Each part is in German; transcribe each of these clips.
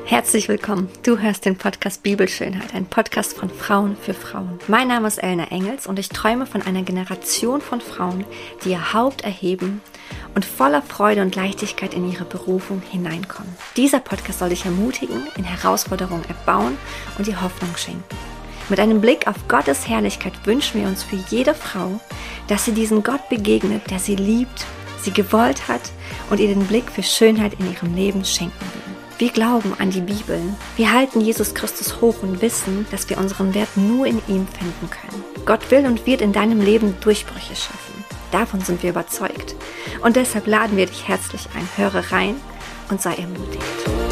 Herzlich willkommen. Du hörst den Podcast Bibelschönheit, ein Podcast von Frauen für Frauen. Mein Name ist Elna Engels und ich träume von einer Generation von Frauen, die ihr Haupt erheben und voller Freude und Leichtigkeit in ihre Berufung hineinkommen. Dieser Podcast soll dich ermutigen, in Herausforderungen erbauen und dir Hoffnung schenken. Mit einem Blick auf Gottes Herrlichkeit wünschen wir uns für jede Frau, dass sie diesen Gott begegnet, der sie liebt, sie gewollt hat und ihr den Blick für Schönheit in ihrem Leben schenken will. Wir glauben an die Bibel. Wir halten Jesus Christus hoch und wissen, dass wir unseren Wert nur in ihm finden können. Gott will und wird in deinem Leben Durchbrüche schaffen. Davon sind wir überzeugt. Und deshalb laden wir dich herzlich ein. Höre rein und sei ermutigt.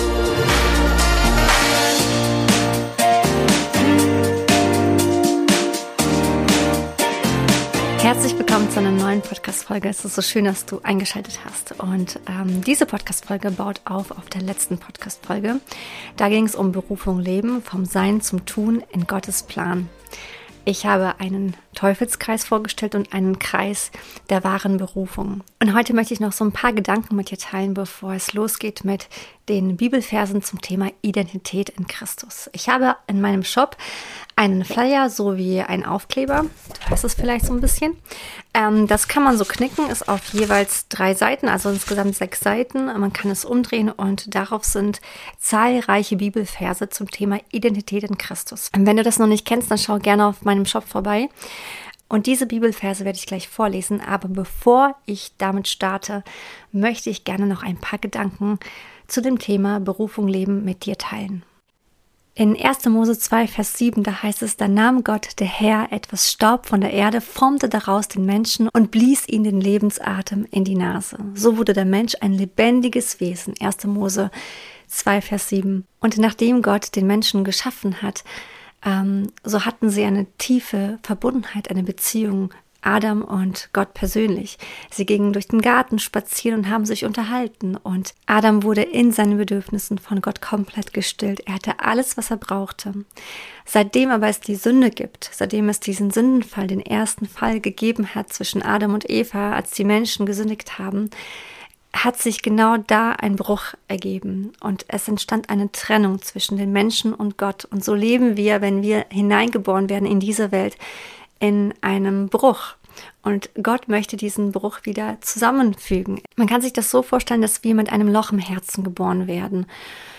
Herzlich willkommen zu einer neuen Podcast-Folge. Es ist so schön, dass du eingeschaltet hast. Und diese Podcast-Folge baut auf der letzten Podcast-Folge. Da ging es um Berufung leben, vom Sein zum Tun in Gottes Plan. Ich habe einen Teufelskreis vorgestellt und einen Kreis der wahren Berufung. Und heute möchte ich noch so ein paar Gedanken mit dir teilen, bevor es losgeht mit den Bibelversen zum Thema Identität in Christus. Ich habe in meinem Shop einen Flyer sowie einen Aufkleber. Du hörst es vielleicht so ein bisschen. Das kann man so knicken, ist auf jeweils 3 Seiten, also insgesamt 6 Seiten. Man kann es umdrehen und darauf sind zahlreiche Bibelverse zum Thema Identität in Christus. Und wenn du das noch nicht kennst, dann schau gerne auf meinem Shop vorbei. Und diese Bibelverse werde ich gleich vorlesen. Aber bevor ich damit starte, möchte ich gerne noch ein paar Gedanken zu dem Thema Berufung leben mit dir teilen. In 1. Mose 2, Vers 7, da heißt es, da nahm Gott, der Herr, etwas Staub von der Erde, formte daraus den Menschen und blies ihm den Lebensatem in die Nase. So wurde der Mensch ein lebendiges Wesen. 1. Mose 2, Vers 7. Und nachdem Gott den Menschen geschaffen hat, so hatten sie eine tiefe Verbundenheit, eine Beziehung, Adam und Gott persönlich. Sie gingen durch den Garten spazieren und haben sich unterhalten. Und Adam wurde in seinen Bedürfnissen von Gott komplett gestillt. Er hatte alles, was er brauchte. Seitdem aber es die Sünde gibt, seitdem es diesen Sündenfall, den ersten Fall gegeben hat zwischen Adam und Eva, als die Menschen gesündigt haben, hat sich genau da ein Bruch ergeben. Und es entstand eine Trennung zwischen den Menschen und Gott. Und so leben wir, wenn wir hineingeboren werden in diese Welt, in einem Bruch. Und Gott möchte diesen Bruch wieder zusammenfügen. Man kann sich das so vorstellen, dass wir mit einem Loch im Herzen geboren werden.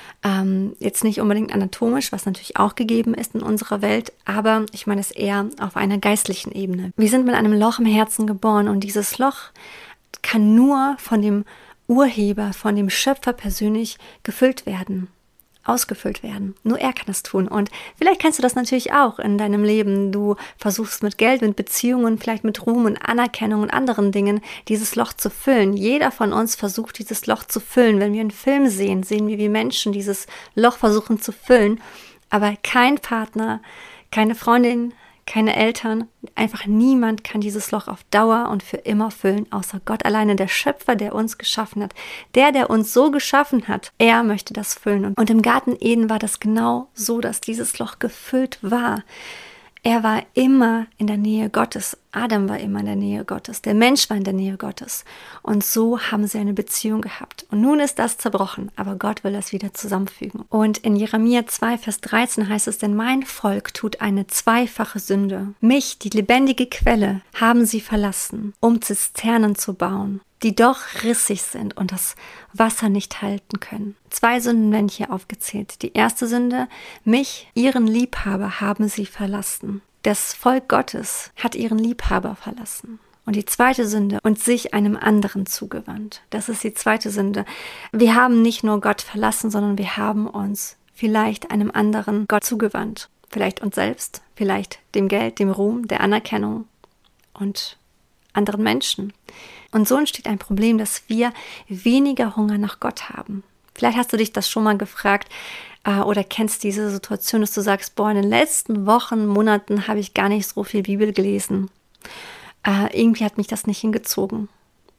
Jetzt nicht unbedingt anatomisch, was natürlich auch gegeben ist in unserer Welt, aber ich meine es eher auf einer geistlichen Ebene. Wir sind mit einem Loch im Herzen geboren und dieses Loch kann nur von dem Urheber, von dem Schöpfer persönlich gefüllt werden. Ausgefüllt werden. Nur er kann das tun. Und vielleicht kennst du das natürlich auch in deinem Leben. Du versuchst mit Geld, mit Beziehungen, vielleicht mit Ruhm und Anerkennung und anderen Dingen dieses Loch zu füllen. Jeder von uns versucht, dieses Loch zu füllen. Wenn wir einen Film sehen, sehen wir, wie Menschen dieses Loch versuchen zu füllen. Aber kein Partner, keine Freundin, keine Eltern, einfach niemand kann dieses Loch auf Dauer und für immer füllen, außer Gott alleine, der Schöpfer, der uns geschaffen hat. Der uns so geschaffen hat, er möchte das füllen. Und im Garten Eden war das genau so, dass dieses Loch gefüllt war. Er war immer in der Nähe Gottes. Adam war immer in der Nähe Gottes. Der Mensch war in der Nähe Gottes. Und so haben sie eine Beziehung gehabt. Und nun ist das zerbrochen, aber Gott will das wieder zusammenfügen. Und in Jeremia 2, Vers 13 heißt es, denn mein Volk tut eine zweifache Sünde. Mich, die lebendige Quelle, haben sie verlassen, um Zisternen zu bauen, die doch rissig sind und das Wasser nicht halten können. 2 Sünden werden hier aufgezählt. Die erste Sünde, mich, ihren Liebhaber, haben sie verlassen. Das Volk Gottes hat ihren Liebhaber verlassen. Und die zweite Sünde, und sich einem anderen zugewandt. Das ist die zweite Sünde. Wir haben nicht nur Gott verlassen, sondern wir haben uns vielleicht einem anderen Gott zugewandt. Vielleicht uns selbst, vielleicht dem Geld, dem Ruhm, der Anerkennung und anderen Menschen. Und so entsteht ein Problem, dass wir weniger Hunger nach Gott haben. Vielleicht hast du dich das schon mal gefragt oder kennst diese Situation, dass du sagst, in den letzten Wochen, Monaten habe ich gar nicht so viel Bibel gelesen. Irgendwie hat mich das nicht hingezogen.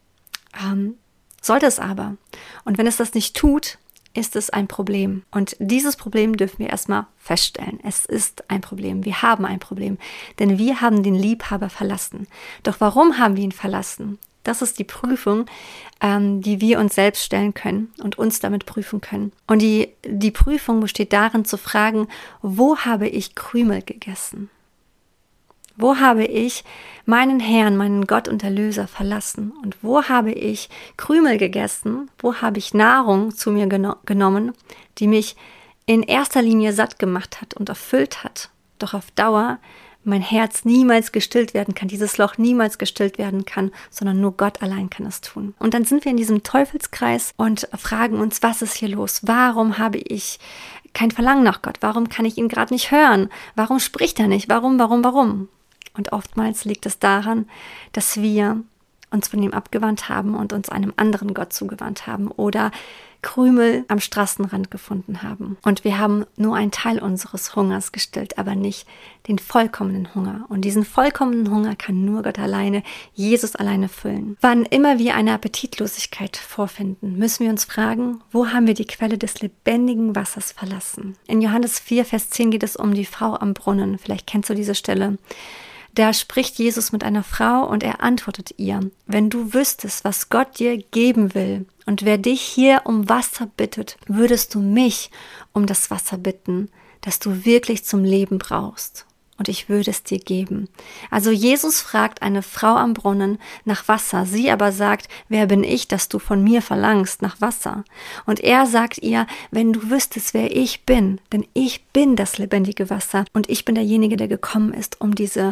Sollte es aber. Und wenn es das nicht tut, ist es ein Problem. Und dieses Problem dürfen wir erstmal feststellen. Es ist ein Problem. Wir haben ein Problem. Denn wir haben den Liebhaber verlassen. Doch warum haben wir ihn verlassen? Das ist die Prüfung, die wir uns selbst stellen können und uns damit prüfen können. Und die Prüfung besteht darin zu fragen, wo habe ich Krümel gegessen? Wo habe ich meinen Herrn, meinen Gott und Erlöser verlassen? Und wo habe ich Krümel gegessen? Wo habe ich Nahrung zu mir genommen, die mich in erster Linie satt gemacht hat und erfüllt hat, doch auf Dauer mein Herz niemals gestillt werden kann, dieses Loch niemals gestillt werden kann, sondern nur Gott allein kann es tun. Und dann sind wir in diesem Teufelskreis und fragen uns, was ist hier los? Warum habe ich kein Verlangen nach Gott? Warum kann ich ihn gerade nicht hören? Warum spricht er nicht? Warum? Und oftmals liegt es daran, dass wir uns von ihm abgewandt haben und uns einem anderen Gott zugewandt haben oder Krümel am Straßenrand gefunden haben. Und wir haben nur einen Teil unseres Hungers gestillt, aber nicht den vollkommenen Hunger. Und diesen vollkommenen Hunger kann nur Gott alleine, Jesus alleine füllen. Wann immer wir eine Appetitlosigkeit vorfinden, müssen wir uns fragen, wo haben wir die Quelle des lebendigen Wassers verlassen? In Johannes 4, Vers 10 geht es um die Frau am Brunnen. Vielleicht kennst du diese Stelle. Da spricht Jesus mit einer Frau und er antwortet ihr, wenn du wüsstest, was Gott dir geben will und wer dich hier um Wasser bittet, würdest du mich um das Wasser bitten, das du wirklich zum Leben brauchst. Und ich würde es dir geben. Also Jesus fragt eine Frau am Brunnen nach Wasser. Sie aber sagt, wer bin ich, dass du von mir verlangst nach Wasser? Und er sagt ihr, wenn du wüsstest, wer ich bin, denn ich bin das lebendige Wasser und ich bin derjenige, der gekommen ist, um dieses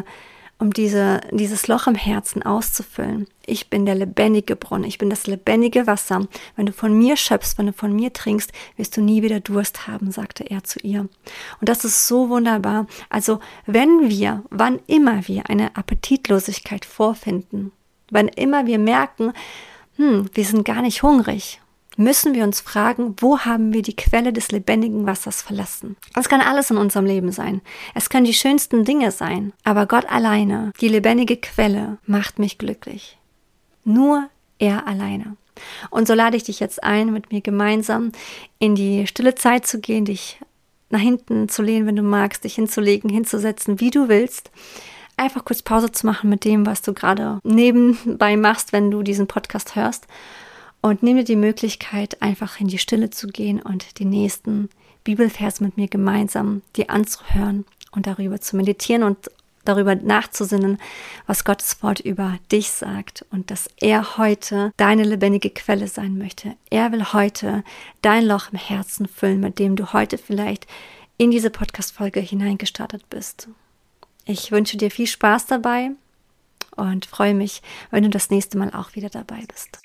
Loch im Herzen auszufüllen. Ich bin der lebendige Brunnen, ich bin das lebendige Wasser. Wenn du von mir schöpfst, wenn du von mir trinkst, wirst du nie wieder Durst haben, sagte er zu ihr. Und das ist so wunderbar. Also wann immer wir eine Appetitlosigkeit vorfinden, wann immer wir merken, wir sind gar nicht hungrig, müssen wir uns fragen, wo haben wir die Quelle des lebendigen Wassers verlassen? Das kann alles in unserem Leben sein. Es können die schönsten Dinge sein. Aber Gott alleine, die lebendige Quelle, macht mich glücklich. Nur er alleine. Und so lade ich dich jetzt ein, mit mir gemeinsam in die stille Zeit zu gehen, dich nach hinten zu lehnen, wenn du magst, dich hinzulegen, hinzusetzen, wie du willst. Einfach kurz Pause zu machen mit dem, was du gerade nebenbei machst, wenn du diesen Podcast hörst. Und nimm dir die Möglichkeit, einfach in die Stille zu gehen und den nächsten Bibelvers mit mir gemeinsam dir anzuhören und darüber zu meditieren und darüber nachzusinnen, was Gottes Wort über dich sagt und dass er heute deine lebendige Quelle sein möchte. Er will heute dein Loch im Herzen füllen, mit dem du heute vielleicht in diese Podcast-Folge hineingestartet bist. Ich wünsche dir viel Spaß dabei und freue mich, wenn du das nächste Mal auch wieder dabei bist.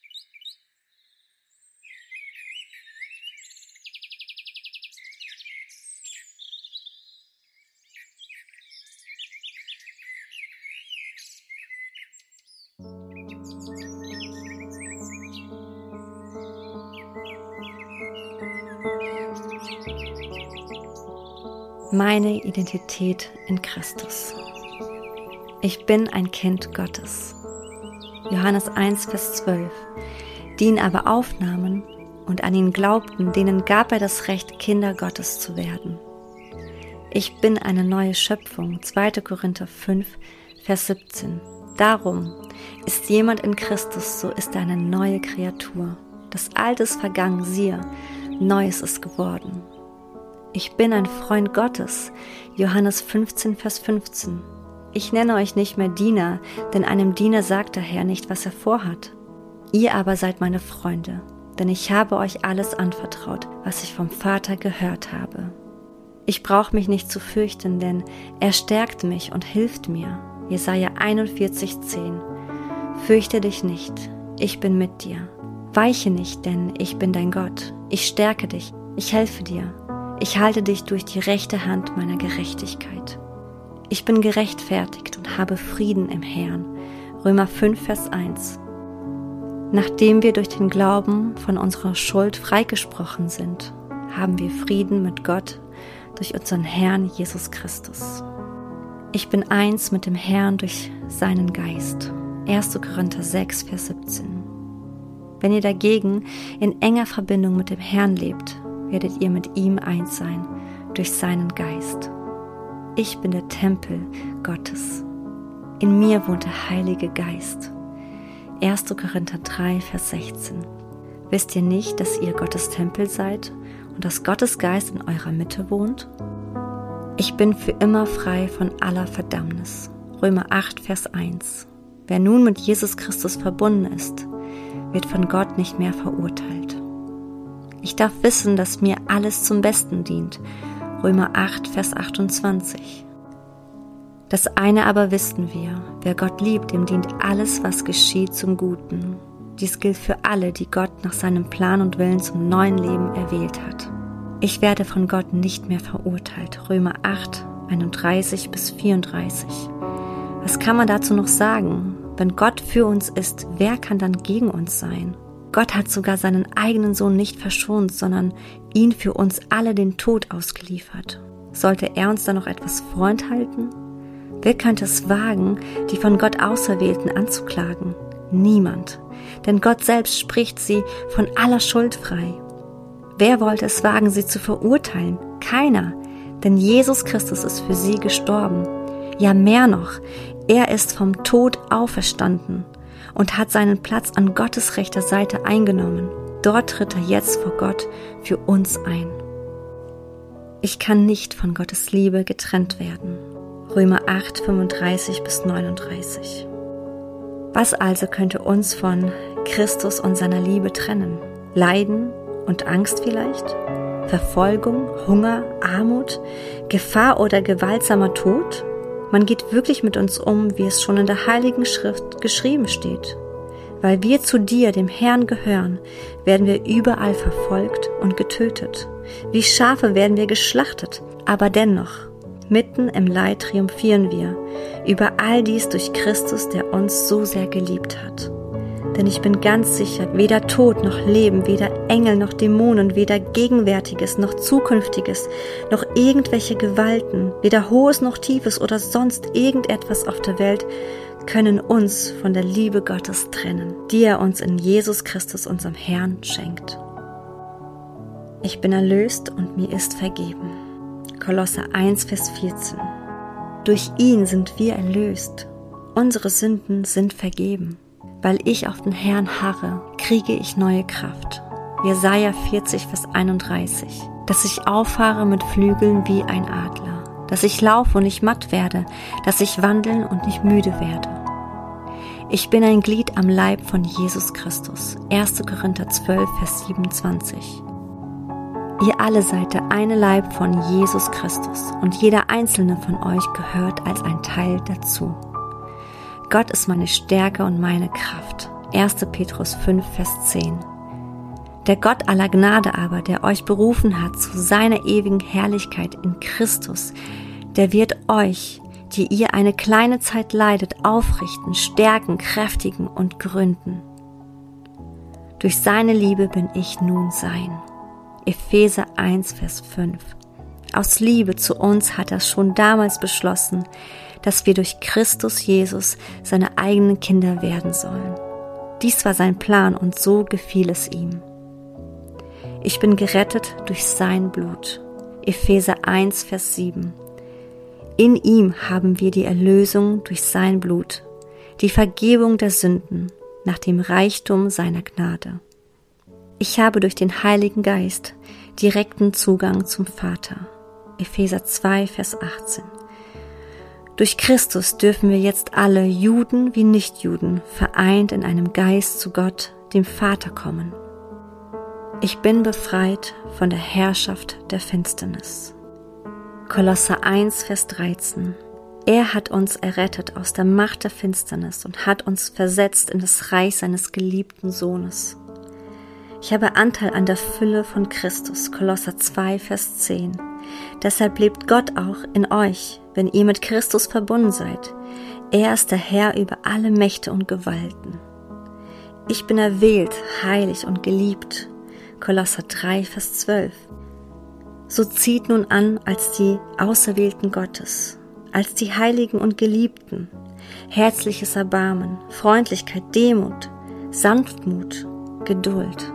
Meine Identität in Christus. Ich bin ein Kind Gottes. Johannes 1, Vers 12. Die ihn aber aufnahmen und an ihn glaubten, denen gab er das Recht, Kinder Gottes zu werden. Ich bin eine neue Schöpfung. 2. Korinther 5, Vers 17. Darum ist jemand in Christus, so ist er eine neue Kreatur. Das Alte ist vergangen, siehe, Neues ist geworden. Ich bin ein Freund Gottes. Johannes 15, Vers 15. Ich nenne euch nicht mehr Diener, denn einem Diener sagt der Herr nicht, was er vorhat. Ihr aber seid meine Freunde, denn ich habe euch alles anvertraut, was ich vom Vater gehört habe. Ich brauche mich nicht zu fürchten, denn er stärkt mich und hilft mir. Jesaja 41, 10. Fürchte dich nicht, ich bin mit dir. Weiche nicht, denn ich bin dein Gott. Ich stärke dich, ich helfe dir. Ich halte dich durch die rechte Hand meiner Gerechtigkeit. Ich bin gerechtfertigt und habe Frieden im Herrn. Römer 5, Vers 1. Nachdem wir durch den Glauben von unserer Schuld freigesprochen sind, haben wir Frieden mit Gott durch unseren Herrn Jesus Christus. Ich bin eins mit dem Herrn durch seinen Geist. 1. Korinther 6, Vers 17. Wenn ihr dagegen in enger Verbindung mit dem Herrn lebt, werdet ihr mit ihm eins sein, durch seinen Geist. Ich bin der Tempel Gottes. In mir wohnt der Heilige Geist. 1. Korinther 3, Vers 16. Wisst ihr nicht, dass ihr Gottes Tempel seid und dass Gottes Geist in eurer Mitte wohnt? Ich bin für immer frei von aller Verdammnis. Römer 8, Vers 1. Wer nun mit Jesus Christus verbunden ist, wird von Gott nicht mehr verurteilt. Ich darf wissen, dass mir alles zum Besten dient. Römer 8, Vers 28. Das eine aber wissen wir, wer Gott liebt, dem dient alles, was geschieht, zum Guten. Dies gilt für alle, die Gott nach seinem Plan und Willen zum neuen Leben erwählt hat. Ich werde von Gott nicht mehr verurteilt. Römer 8, 31 bis 34. Was kann man dazu noch sagen? Wenn Gott für uns ist, wer kann dann gegen uns sein? Gott hat sogar seinen eigenen Sohn nicht verschont, sondern ihn für uns alle den Tod ausgeliefert. Sollte er uns dann noch etwas vorenthalten? Wer könnte es wagen, die von Gott Auserwählten anzuklagen? Niemand, denn Gott selbst spricht sie von aller Schuld frei. Wer wollte es wagen, sie zu verurteilen? Keiner, denn Jesus Christus ist für sie gestorben. Ja, mehr noch, er ist vom Tod auferstanden und hat seinen Platz an Gottes rechter Seite eingenommen. Dort tritt er jetzt vor Gott für uns ein. Ich kann nicht von Gottes Liebe getrennt werden. Römer 8, 35 bis 39. Was also könnte uns von Christus und seiner Liebe trennen? Leiden und Angst vielleicht? Verfolgung, Hunger, Armut, Gefahr oder gewaltsamer Tod? Man geht wirklich mit uns um, wie es schon in der Heiligen Schrift geschrieben steht. Weil wir zu dir, dem Herrn, gehören, werden wir überall verfolgt und getötet. Wie Schafe werden wir geschlachtet, aber dennoch, mitten im Leid triumphieren wir über all dies durch Christus, der uns so sehr geliebt hat. Denn ich bin ganz sicher, weder Tod noch Leben, weder Engel noch Dämonen, weder Gegenwärtiges noch Zukünftiges, noch irgendwelche Gewalten, weder Hohes noch Tiefes oder sonst irgendetwas auf der Welt können uns von der Liebe Gottes trennen, die er uns in Jesus Christus, unserem Herrn, schenkt. Ich bin erlöst und mir ist vergeben. Kolosser 1, Vers 14. Durch ihn sind wir erlöst. Unsere Sünden sind vergeben. Weil ich auf den Herrn harre, kriege ich neue Kraft. Jesaja 40, Vers 31. Dass ich auffahre mit Flügeln wie ein Adler. Dass ich laufe und nicht matt werde. Dass ich wandeln und nicht müde werde. Ich bin ein Glied am Leib von Jesus Christus. 1. Korinther 12, Vers 27. Ihr alle seid der eine Leib von Jesus Christus und jeder einzelne von euch gehört als ein Teil dazu. Gott ist meine Stärke und meine Kraft. 1. Petrus 5, Vers 10. Der Gott aller Gnade aber, der euch berufen hat zu seiner ewigen Herrlichkeit in Christus, der wird euch, die ihr eine kleine Zeit leidet, aufrichten, stärken, kräftigen und gründen. Durch seine Liebe bin ich nun sein. Epheser 1, Vers 5. Aus Liebe zu uns hat er schon damals beschlossen, dass wir durch Christus Jesus seine eigenen Kinder werden sollen. Dies war sein Plan und so gefiel es ihm. Ich bin gerettet durch sein Blut. Epheser 1, Vers 7. In ihm haben wir die Erlösung durch sein Blut, die Vergebung der Sünden nach dem Reichtum seiner Gnade. Ich habe durch den Heiligen Geist direkten Zugang zum Vater. Epheser 2, Vers 18. Durch Christus dürfen wir jetzt alle, Juden wie Nichtjuden, vereint in einem Geist zu Gott, dem Vater, kommen. Ich bin befreit von der Herrschaft der Finsternis. Kolosser 1, Vers 13. Er hat uns errettet aus der Macht der Finsternis und hat uns versetzt in das Reich seines geliebten Sohnes. Ich habe Anteil an der Fülle von Christus. Kolosser 2, Vers 10. Deshalb lebt Gott auch in euch, wenn ihr mit Christus verbunden seid. Er ist der Herr über alle Mächte und Gewalten. Ich bin erwählt, heilig und geliebt. Kolosser 3, Vers 12. So zieht nun an als die Auserwählten Gottes, als die Heiligen und Geliebten, herzliches Erbarmen, Freundlichkeit, Demut, Sanftmut, Geduld.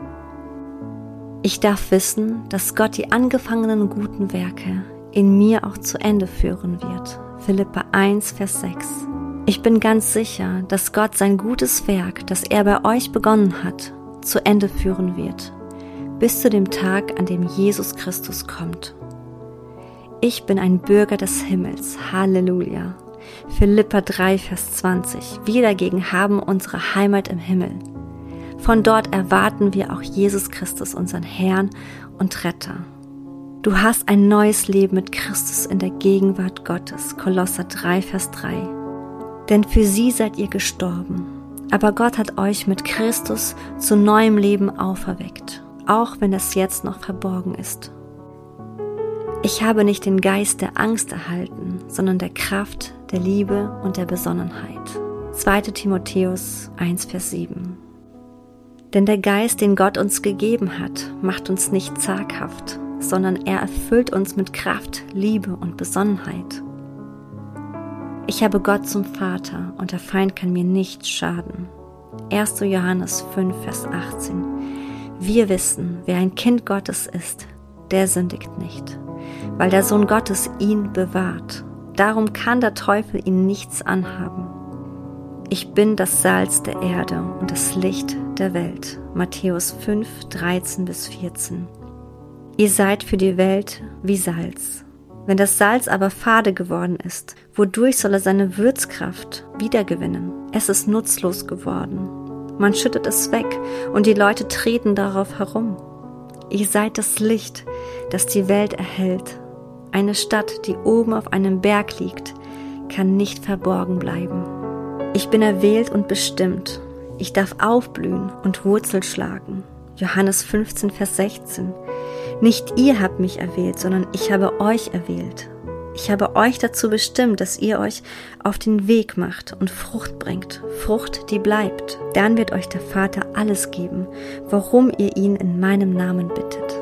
Ich darf wissen, dass Gott die angefangenen guten Werke in mir auch zu Ende führen wird. Philipper 1, Vers 6. Ich bin ganz sicher, dass Gott sein gutes Werk, das er bei euch begonnen hat, zu Ende führen wird, bis zu dem Tag, an dem Jesus Christus kommt. Ich bin ein Bürger des Himmels. Halleluja. Philipper 3, Vers 20. Wir dagegen haben unsere Heimat im Himmel. Von dort erwarten wir auch Jesus Christus, unseren Herrn und Retter. Du hast ein neues Leben mit Christus in der Gegenwart Gottes. Kolosser 3, Vers 3. Denn für sie seid ihr gestorben, aber Gott hat euch mit Christus zu neuem Leben auferweckt, auch wenn das jetzt noch verborgen ist. Ich habe nicht den Geist der Angst erhalten, sondern der Kraft, der Liebe und der Besonnenheit. 2. Timotheus 1, Vers 7. Denn der Geist, den Gott uns gegeben hat, macht uns nicht zaghaft, sondern er erfüllt uns mit Kraft, Liebe und Besonnenheit. Ich habe Gott zum Vater und der Feind kann mir nicht schaden. 1. Johannes 5, Vers 18. Wir wissen, wer ein Kind Gottes ist, der sündigt nicht, weil der Sohn Gottes ihn bewahrt. Darum kann der Teufel ihn nichts anhaben. Ich bin das Salz der Erde und das Licht der Welt. Matthäus 5, 13 bis 14. Ihr seid für die Welt wie Salz. Wenn das Salz aber fade geworden ist, wodurch soll er seine Würzkraft wiedergewinnen? Es ist nutzlos geworden. Man schüttet es weg und die Leute treten darauf herum. Ihr seid das Licht, das die Welt erhellt. Eine Stadt, die oben auf einem Berg liegt, kann nicht verborgen bleiben. Ich bin erwählt und bestimmt. Ich darf aufblühen und Wurzel schlagen. Johannes 15, Vers 16. Nicht ihr habt mich erwählt, sondern ich habe euch erwählt. Ich habe euch dazu bestimmt, dass ihr euch auf den Weg macht und Frucht bringt, Frucht, die bleibt. Dann wird euch der Vater alles geben, worum ihr ihn in meinem Namen bittet.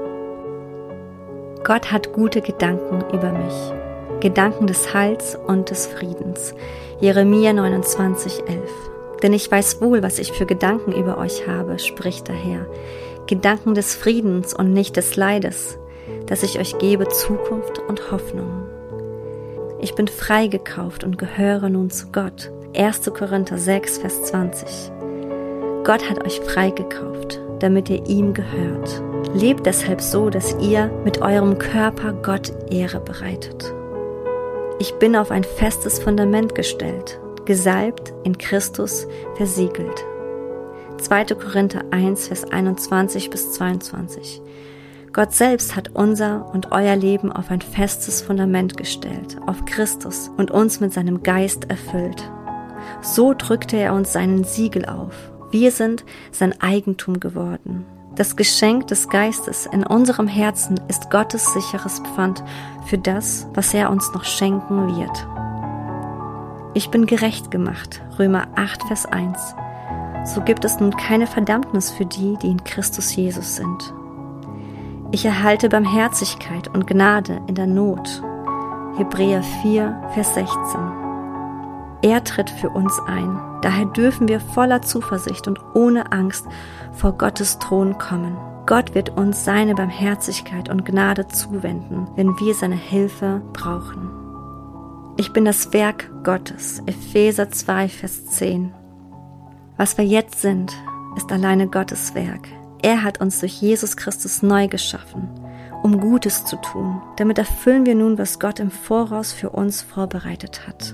Gott hat gute Gedanken über mich, Gedanken des Heils und des Friedens. Jeremia 29, 11. Denn ich weiß wohl, was ich für Gedanken über euch habe, spricht der Herr. Gedanken des Friedens und nicht des Leides, dass ich euch gebe Zukunft und Hoffnung. Ich bin freigekauft und gehöre nun zu Gott. 1. Korinther 6, Vers 20. Gott hat euch freigekauft, damit ihr ihm gehört. Lebt deshalb so, dass ihr mit eurem Körper Gott Ehre bereitet. Ich bin auf ein festes Fundament gestellt, gesalbt, in Christus versiegelt. 2. Korinther 1, Vers 21 bis 22. Gott selbst hat unser und euer Leben auf ein festes Fundament gestellt, auf Christus und uns mit seinem Geist erfüllt. So drückte er uns seinen Siegel auf. Wir sind sein Eigentum geworden. Das Geschenk des Geistes in unserem Herzen ist Gottes sicheres Pfand für das, was er uns noch schenken wird. Ich bin gerecht gemacht, Römer 8, Vers 1. So gibt es nun keine Verdammnis für die, die in Christus Jesus sind. Ich erhalte Barmherzigkeit und Gnade in der Not. Hebräer 4, Vers 16. Er tritt für uns ein. Daher dürfen wir voller Zuversicht und ohne Angst vor Gottes Thron kommen. Gott wird uns seine Barmherzigkeit und Gnade zuwenden, wenn wir seine Hilfe brauchen. Ich bin das Werk Gottes. Epheser 2, Vers 10. Was wir jetzt sind, ist alleine Gottes Werk. Er hat uns durch Jesus Christus neu geschaffen, um Gutes zu tun. Damit erfüllen wir nun, was Gott im Voraus für uns vorbereitet hat.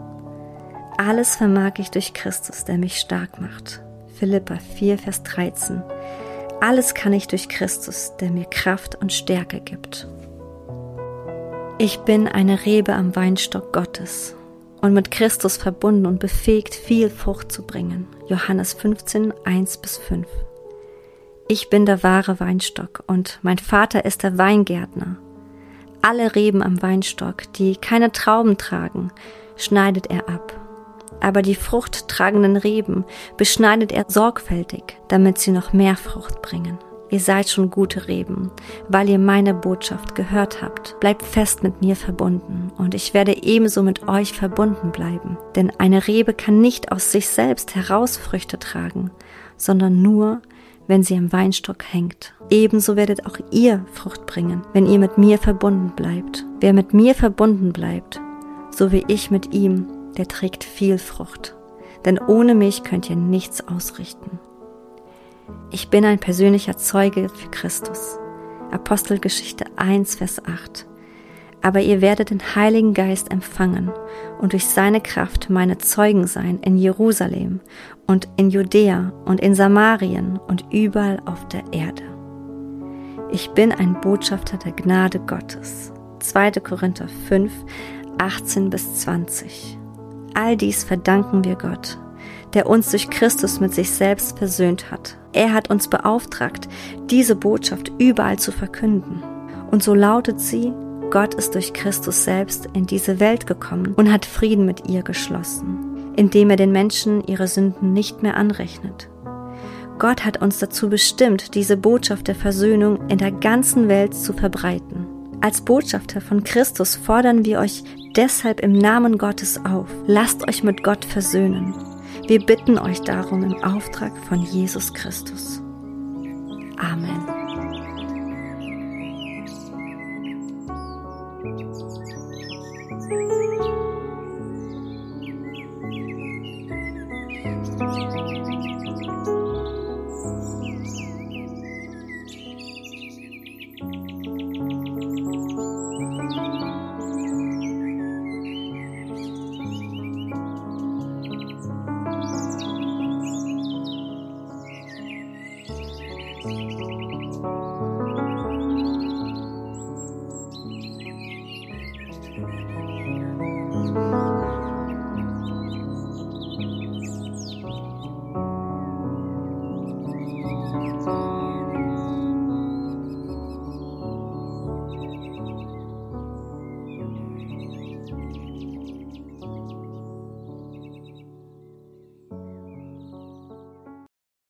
Alles vermag ich durch Christus, der mich stark macht. Philipper 4, Vers 13. Alles kann ich durch Christus, der mir Kraft und Stärke gibt. Ich bin eine Rebe am Weinstock Gottes und mit Christus verbunden und befähigt, viel Frucht zu bringen. Johannes 15, 1 bis 5. Ich bin der wahre Weinstock und mein Vater ist der Weingärtner. Alle Reben am Weinstock, die keine Trauben tragen, schneidet er ab. Aber die fruchttragenden Reben beschneidet er sorgfältig, damit sie noch mehr Frucht bringen. Ihr seid schon gute Reben, weil ihr meine Botschaft gehört habt. Bleibt fest mit mir verbunden und ich werde ebenso mit euch verbunden bleiben. Denn eine Rebe kann nicht aus sich selbst heraus Früchte tragen, sondern nur, wenn sie am Weinstock hängt. Ebenso werdet auch ihr Frucht bringen, wenn ihr mit mir verbunden bleibt. Wer mit mir verbunden bleibt, so wie ich mit ihm, der trägt viel Frucht. Denn ohne mich könnt ihr nichts ausrichten. Ich bin ein persönlicher Zeuge für Christus. Apostelgeschichte 1, Vers 8. Aber ihr werdet den Heiligen Geist empfangen und durch seine Kraft meine Zeugen sein in Jerusalem und in Judäa und in Samarien und überall auf der Erde. Ich bin ein Botschafter der Gnade Gottes. 2. Korinther 5, 18-20. All dies verdanken wir Gott, der uns durch Christus mit sich selbst versöhnt hat. Er hat uns beauftragt, diese Botschaft überall zu verkünden. Und so lautet sie: Gott ist durch Christus selbst in diese Welt gekommen und hat Frieden mit ihr geschlossen, indem er den Menschen ihre Sünden nicht mehr anrechnet. Gott hat uns dazu bestimmt, diese Botschaft der Versöhnung in der ganzen Welt zu verbreiten. Als Botschafter von Christus fordern wir euch deshalb im Namen Gottes auf: Lasst euch mit Gott versöhnen. Wir bitten euch darum im Auftrag von Jesus Christus. Amen.